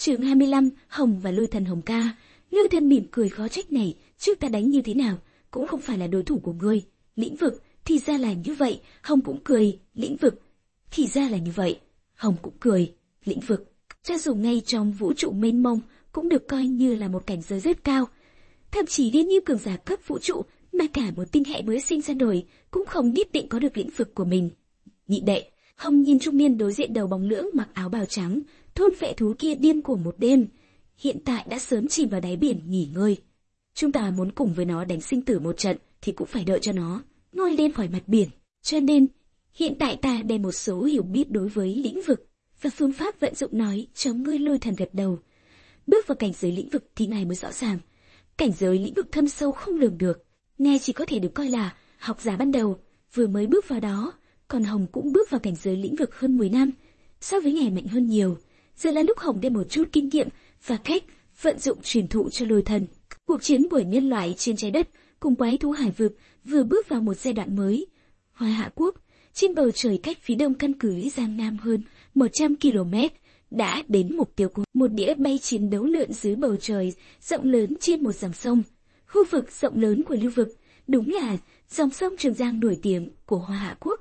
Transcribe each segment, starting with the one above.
Chương 25, Hồng và Lôi Thần Hồng ca. Lôi Thần mỉm cười khó trách này, trước ta đánh như thế nào, cũng không phải là đối thủ của ngươi. Lĩnh vực, thì ra là như vậy. Hồng cũng cười, lĩnh vực, thì ra là như vậy. Hồng cũng cười, lĩnh vực. Cho dù ngay trong vũ trụ mênh mông, cũng được coi như là một cảnh giới rất cao. Thậm chí đến như cường giả cấp vũ trụ, mà cả một tinh hệ mới sinh ra đời, cũng không nhất định có được lĩnh vực của mình. Nhị đệ, Hồng nhìn trung niên đối diện đầu bóng lưỡng mặc áo bào trắng, thôn phệ thú kia điên cuồng một đêm, hiện tại đã sớm chìm vào đáy biển nghỉ ngơi. Chúng ta muốn cùng với nó đánh sinh tử một trận thì cũng phải đợi cho nó ngoi lên khỏi mặt biển. Cho nên, hiện tại ta đem một số hiểu biết đối với lĩnh vực và phương pháp vận dụng nói cho ngươi. Lôi Thần gật đầu. Bước vào cảnh giới lĩnh vực thì này mới rõ ràng. Cảnh giới lĩnh vực thâm sâu không lường được, nghe chỉ có thể được coi là học giả ban đầu, vừa mới bước vào đó. Còn Hồng cũng bước vào cảnh giới lĩnh vực hơn 10 năm, so với ngày mạnh hơn nhiều. Giờ là lúc Hồng đem một chút kinh nghiệm và cách vận dụng truyền thụ cho Lôi Thần. Cuộc chiến của nhân loại trên trái đất cùng quái thú hải vực vừa bước vào một giai đoạn mới. Hoa Hạ Quốc, trên bầu trời cách phía đông căn cứ Giang Nam hơn 100 km, đã đến mục tiêu của một đĩa bay chiến đấu lượn dưới bầu trời rộng lớn trên một dòng sông. Khu vực rộng lớn của lưu vực, đúng là dòng sông Trường Giang nổi tiếng của Hoa Hạ Quốc.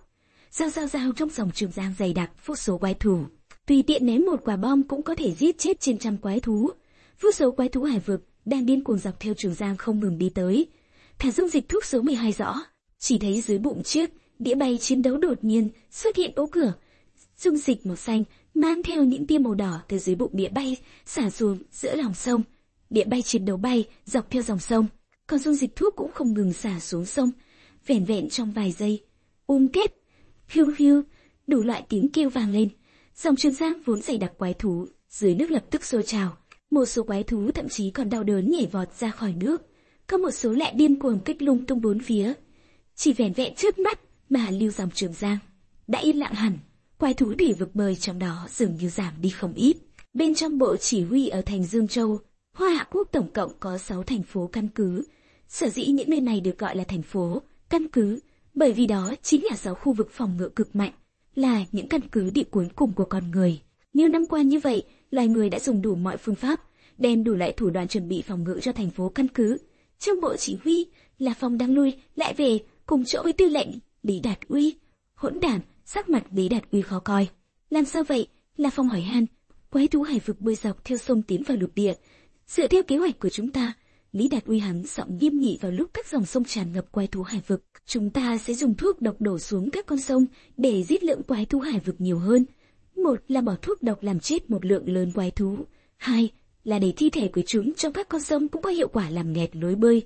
Giao trong dòng Trường Giang dày đặc vô số quái thú, tùy tiện ném một quả bom cũng có thể giết chết trên trăm quái thú. Vô số quái thú hải vực đang điên cuồng dọc theo Trường Giang không ngừng đi tới. Thả dung dịch thuốc số 12 rõ, chỉ thấy dưới bụng chiếc đĩa bay chiến đấu đột nhiên xuất hiện ố cửa. Dung dịch màu xanh mang theo những tia màu đỏ từ dưới bụng đĩa bay xả xuống giữa lòng sông. Đĩa bay chiến đấu bay dọc theo dòng sông, còn dung dịch thuốc cũng không ngừng xả xuống sông. Vẻn vẹn trong vài giây, kết, hiu hiu, đủ loại tiếng kêu vang lên. Dòng Trường Giang vốn dày đặc quái thú dưới nước lập tức sôi trào. Một số quái thú thậm chí còn đau đớn nhảy vọt ra khỏi nước, có một số lại điên cuồng kích lung tung bốn phía. Chỉ vẻn vẹn chớp mắt mà lưu dòng Trường Giang đã yên lặng hẳn. Quái thú thủy vực bơi trong đó dường như giảm đi không ít. Bên trong bộ chỉ huy ở thành Dương Châu, Hoa Hạ Quốc tổng cộng có 6 thành phố căn cứ. Sở dĩ những nơi này được gọi là thành phố căn cứ, bởi vì đó chính là 6 khu vực phòng ngự cực mạnh, là những căn cứ địa cuối cùng của con người. Nhiều năm qua như vậy, loài người đã dùng đủ mọi phương pháp, đem đủ loại thủ đoạn chuẩn bị phòng ngự cho thành phố căn cứ. Trong bộ chỉ huy, La Phong đang lui lại về cùng chỗ với tư lệnh Lý Đạt Uy. Hỗn đản, sắc mặt Lý Đạt Uy khó coi. Làm sao vậy? La Phong hỏi han. Quái thú hải vực bơi dọc theo sông tiến vào lục địa. Dựa theo kế hoạch của chúng ta, Lý Đạt Uy hắn giọng nghiêm nghị vào lúc các dòng sông tràn ngập quái thú hải vực. Chúng ta sẽ dùng thuốc độc đổ xuống các con sông để giết lượng quái thú hải vực nhiều hơn. Một là bỏ thuốc độc làm chết một lượng lớn quái thú. Hai là để thi thể của chúng trong các con sông cũng có hiệu quả làm nghẹt lối bơi.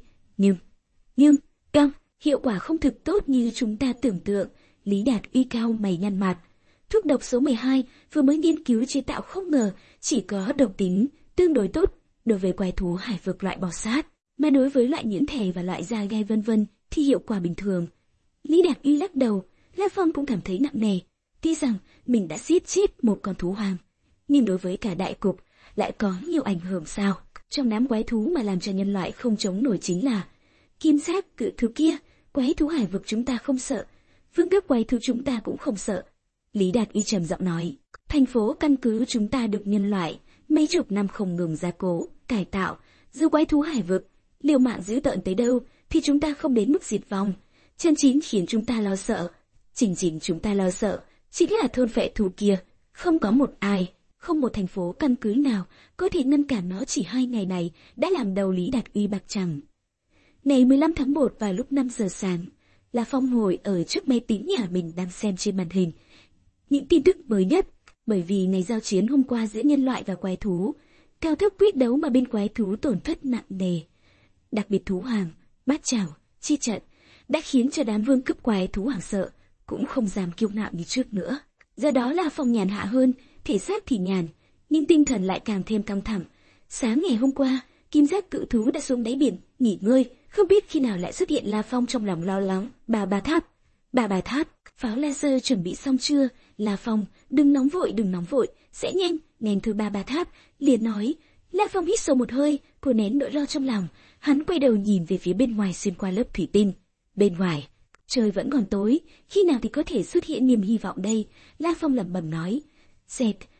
Nhưng, hiệu quả không thực tốt như chúng ta tưởng tượng. Lý Đạt Uy cao mày nhăn mặt. Thuốc độc số 12 vừa mới nghiên cứu chế tạo không ngờ chỉ có độc tính tương đối tốt đối với quái thú hải vực loại bò sát, mà đối với loại nhuyễn thể và loại da gai vân vân thì hiệu quả bình thường. Lý Đạt Uy lắc đầu. La Phong cũng cảm thấy nặng nề. Tuy rằng mình đã giết chết một con thú hoang, nhưng đối với cả đại cục lại có nhiều ảnh hưởng sao? Trong đám quái thú mà làm cho nhân loại không chống nổi chính là kim giác cự thú kia. Quái thú hải vực chúng ta không sợ, vương cấp quái thú chúng ta cũng không sợ. Lý Đạt Uy trầm giọng nói. Thành phố căn cứ chúng ta được nhân loại mấy chục năm không ngừng gia cố, cải tạo. Dù quái thú hải vực liều mạng dữ tợn tới đâu thì chúng ta không đến mức diệt vong. Chân chính khiến chúng ta lo sợ, chính chúng ta lo sợ chính là thôn vệ thú kia. Không có một ai, không một thành phố căn cứ nào có thể ngăn cản nó. Chỉ 2 ngày này đã làm đầu Lý Đạt Uy bạc trắng. Ngày 15 tháng 1 vào lúc 5 giờ sáng, La Phong ngồi ở trước máy tính nhà mình đang xem trên màn hình những tin tức mới nhất. Bởi vì ngày giao chiến hôm qua giữa nhân loại và quái thú, cao thấp quyết đấu mà bên quái thú tổn thất nặng nề. Đặc biệt thú hoàng, bát chảo, chi trận đã khiến cho đám vương cấp quái thú hoảng sợ, cũng không dám kiêu ngạo như trước nữa. Do đó La Phong nhàn hạ hơn, thể xác thì nhàn, nhưng tinh thần lại càng thêm căng thẳng. Sáng ngày hôm qua, kim giác cự thú đã xuống đáy biển nghỉ ngơi, không biết khi nào lại xuất hiện. La Phong trong lòng lo lắng. Bà bà thát, pháo laser chuẩn bị xong chưa? La Phong, đừng nóng vội, sẽ nhanh thôi. Bà thát liền nói. La Phong hít sâu một hơi, cô nén nỗi lo trong lòng, hắn quay đầu nhìn về phía bên ngoài xuyên qua lớp thủy tinh. Bên ngoài, trời vẫn còn tối, khi nào thì có thể xuất hiện niềm hy vọng đây? La Phong lẩm bẩm nói. Dẹt,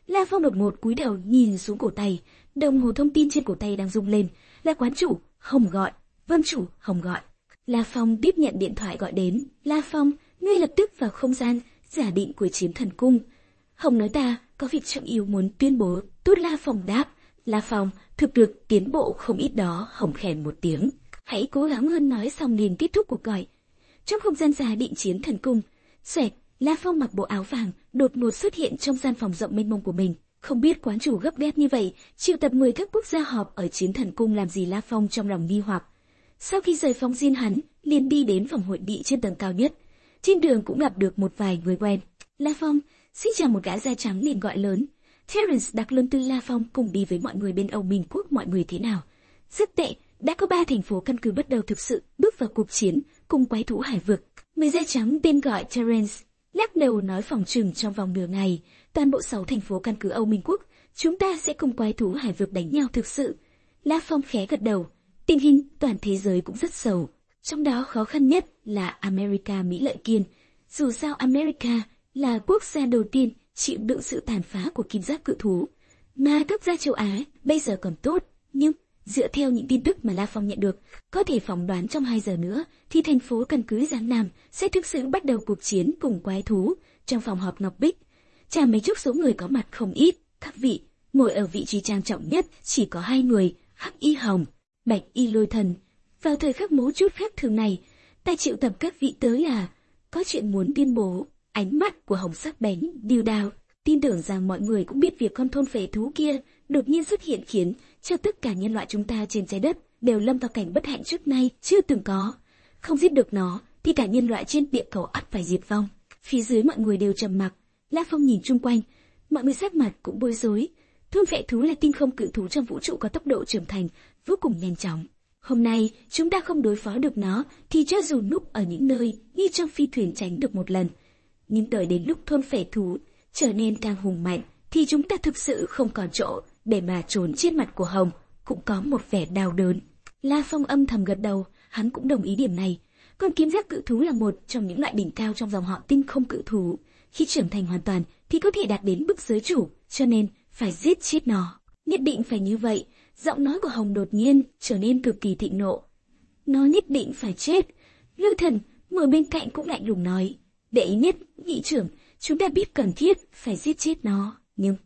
La Phong đột ngột cúi đầu nhìn xuống cổ tay, đồng hồ thông tin trên cổ tay đang rung lên. Là quán chủ, Hồng gọi. Vâng chủ, Hồng gọi. La Phong tiếp nhận điện thoại gọi đến. La Phong, ngươi lập tức vào không gian giả định của Chiến Thần Cung. Hồng nói ta có việc trọng yếu muốn tuyên bố. Tốt, La Phong đáp. La Phong, thực lực tiến bộ không ít đó. Hồng khen một tiếng. Hãy cố gắng hơn, nói xong liền kết thúc cuộc gọi. Trong không gian giả định Chiến Thần Cung, xoẹt, La Phong mặc bộ áo vàng đột ngột xuất hiện trong gian phòng rộng mênh mông của mình. Không biết quán chủ gấp gáp như vậy triệu tập 10 các quốc gia họp ở Chiến Thần Cung làm gì? La Phong trong lòng nghi hoặc. Sau khi rời phòng riêng hắn liền đi đến phòng hội nghị trên tầng cao nhất. Trên đường cũng gặp được một vài người quen. La Phong, xin chào, một gã da trắng liền gọi lớn. Terence đặt luôn tư La Phong cùng đi với mọi người bên Âu Minh Quốc. Mọi người thế nào? Rất tệ, đã có 3 thành phố căn cứ bắt đầu thực sự bước vào cuộc chiến cùng quái thú hải vực. Người da trắng tên gọi Terence lắc đầu nói phòng trừng trong vòng nửa ngày, toàn bộ 6 thành phố căn cứ Âu Minh Quốc, chúng ta sẽ cùng quái thú hải vực đánh nhau thực sự. La Phong khẽ gật đầu, tình hình toàn thế giới cũng rất xấu, trong đó khó khăn nhất là America Mỹ lợi kiên. Dù sao America là quốc gia đầu tiên chịu đựng sự tàn phá của kim giác cự thú, mà các gia châu Á bây giờ còn tốt, nhưng dựa theo những tin tức mà La Phong nhận được, có thể phỏng đoán trong 2 giờ nữa thì thành phố căn cứ Giang Nam sẽ thực sự bắt đầu cuộc chiến cùng quái thú. Trong phòng họp Ngọc Bích, chả mấy chốc số người có mặt không ít, các vị ngồi ở vị trí trang trọng nhất chỉ có 2 người, Hắc Y Hồng, Bạch Y Lôi Thần. Vào thời khắc mấu chốt khác thường này, ta triệu tập các vị tới là có chuyện muốn tuyên bố. Ánh mắt của Hồng sắc bén, điêu đao. Tin tưởng rằng mọi người cũng biết việc con thôn phệ thú kia đột nhiên xuất hiện khiến cho tất cả nhân loại chúng ta trên trái đất đều lâm vào cảnh bất hạnh trước nay chưa từng có. Không giết được nó thì cả nhân loại trên địa cầu ắt phải diệt vong. Phía dưới mọi người đều trầm mặc. La Phong nhìn chung quanh, mọi người sắc mặt cũng bối rối. Thôn phệ thú là tinh không cự thú trong vũ trụ có tốc độ trưởng thành vô cùng nhanh chóng. Hôm nay chúng ta không đối phó được nó thì cho dù núp ở những nơi như trong phi thuyền tránh được một lần, nhưng đợi đến lúc thôn phệ thú trở nên càng hùng mạnh thì chúng ta thực sự không còn chỗ để mà trốn. Trên mặt của Hồng cũng có một vẻ đau đớn. La Phong âm thầm gật đầu, hắn cũng đồng ý điểm này. Con kim giác cự thú là một trong những loại đỉnh cao trong dòng họ tinh không cự thú. Khi trưởng thành hoàn toàn thì có thể đạt đến bức giới chủ, cho nên phải giết chết nó. Nhất định phải như vậy. Giọng nói của Hồng đột nhiên trở nên cực kỳ thịnh nộ. Nó nhất định phải chết. Lưu Thần ngồi bên cạnh cũng lạnh lùng nói. Đệ nhất nghị trưởng, chúng ta biết cần thiết phải giết chết nó, nhưng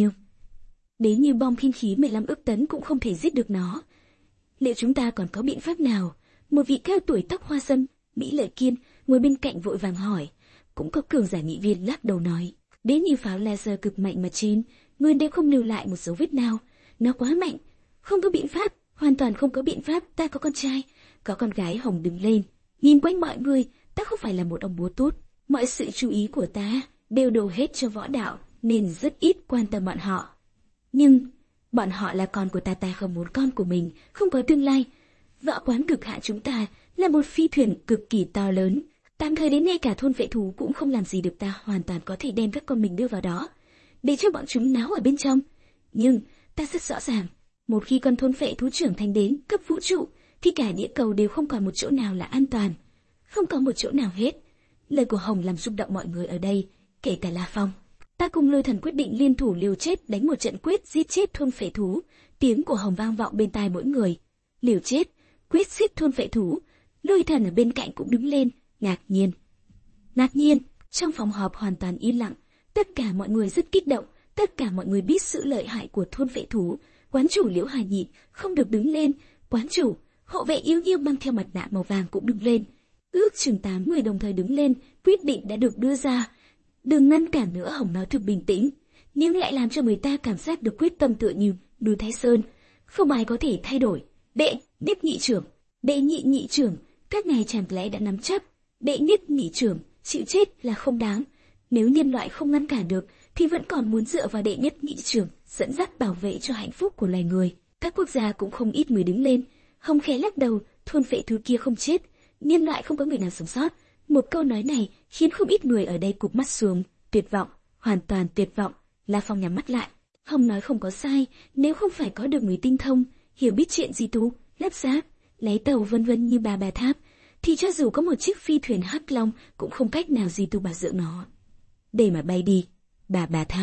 đến như bom thiên khí 15 ức tấn cũng không thể giết được nó. Liệu chúng ta còn có biện pháp nào? Một vị cao tuổi tóc hoa sâm, Mỹ Lợi Kiên ngồi bên cạnh vội vàng hỏi. Cũng có cường giả nghị viên lắc đầu nói. Đến như pháo laser cực mạnh mà trên, người đều không lưu lại một dấu vết nào. Nó quá mạnh, không có biện pháp, hoàn toàn không có biện pháp. Ta có con trai, có con gái. Hồng đứng lên, nhìn quanh mọi người. Ta không phải là một ông bố tốt. Mọi sự chú ý của ta đều đổ hết cho võ đạo, nên rất ít quan tâm bọn họ. Nhưng bọn họ là con của ta, ta không muốn con của mình không có tương lai. Võ quán cực hạ chúng ta là một phi thuyền cực kỳ to lớn. Tạm thời đến nay cả thôn vệ thú cũng không làm gì được ta, hoàn toàn có thể đem các con mình đưa vào đó, để cho bọn chúng náo ở bên trong. Nhưng ta rất rõ ràng, một khi con thôn vệ thú trưởng thành đến cấp vũ trụ, thì cả địa cầu đều không còn một chỗ nào là an toàn. Không có một chỗ nào hết. Lời của Hồng làm rung động mọi người ở đây, kể cả La Phong. Ta cùng Lôi Thần quyết định liên thủ liều chết đánh một trận quyết giết chết thôn phệ thú. Tiếng của Hồng vang vọng bên tai mỗi người. Liều chết, quyết giết thôn phệ thú. Lôi Thần ở bên cạnh cũng đứng lên, ngạc nhiên. Trong phòng họp hoàn toàn yên lặng. Tất cả mọi người rất kích động. Tất cả mọi người biết sự lợi hại của thôn phệ thú. Quán chủ Liễu Hà Nhị không được đứng lên. Quán chủ, hộ vệ Yêu Nhiêu mang theo mặt nạ màu vàng cũng đứng lên. Ước chừng 8 người đồng thời đứng lên. Quyết định đã được đưa ra. Đừng ngăn cản nữa. Hồng nói thực bình tĩnh, nhưng lại làm cho người ta cảm giác được quyết tâm tựa như núi Thái Sơn. Không ai có thể thay đổi. Đệ nhất nghị trưởng, đệ nhị nghị trưởng, các ngài chẳng lẽ đã nắm chắc? Đệ nhất nghị trưởng, chịu chết là không đáng. Nếu nhân loại không ngăn cản được, thì vẫn còn muốn dựa vào đệ nhất nghị trưởng dẫn dắt bảo vệ cho hạnh phúc của loài người. Các quốc gia cũng không ít người đứng lên. Hồng khẽ lắc đầu, thôn phệ thứ kia không chết, nhân loại không có người nào sống sót. Một câu nói này khiến không ít người ở đây cụp mắt xuống, tuyệt vọng, hoàn toàn tuyệt vọng. La Phong nhắm mắt lại. Hồng nói không có sai, nếu không phải có được người tinh thông, hiểu biết chuyện di tú, lắp ráp, lấy tàu vân vân như Bà Tháp, thì cho dù có một chiếc phi thuyền Hắc Long cũng không cách nào di tu bảo dưỡng nó. Để mà bay đi, Bà Tháp.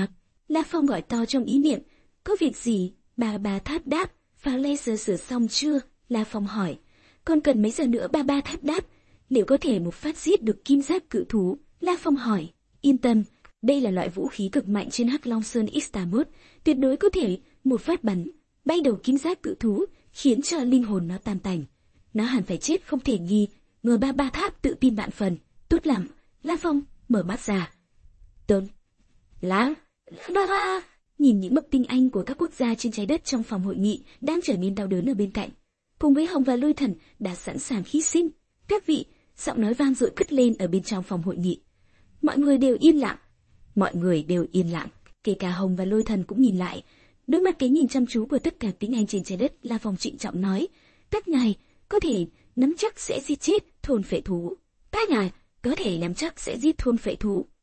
La Phong gọi to trong ý niệm. Có việc gì? Ba Tháp đáp. Pháo laser sửa xong chưa? La Phong hỏi. Còn cần mấy giờ nữa? Ba Tháp đáp. Liệu có thể một phát giết được kim giác cự thú? La Phong hỏi. Yên tâm, đây là loại vũ khí cực mạnh trên Hắc Long Sơn X-81, tuyệt đối có thể một phát bắn bay đầu kim giác cự thú, khiến cho linh hồn nó tan tành. Nó hẳn phải chết không thể nghi. Ngờ Ba Tháp tự tin vạn phần. Tốt lắm. La Phong mở mắt ra. Tôn Lãng nhìn những bậc tinh anh của các quốc gia trên trái đất trong phòng hội nghị đang trở nên đau đớn ở bên cạnh, cùng với Hồng và Lôi Thần đã sẵn sàng hy sinh. Các vị, giọng nói vang dội cất lên ở bên trong phòng hội nghị. Mọi người đều yên lặng, kể cả Hồng và Lôi Thần cũng nhìn lại. Đối mặt cái nhìn chăm chú của tất cả tinh anh trên trái đất, La Phong trịnh trọng nói: các ngài có thể nắm chắc sẽ giết chết thôn phệ thú. Các ngài có thể nắm chắc sẽ giết thôn phệ thú.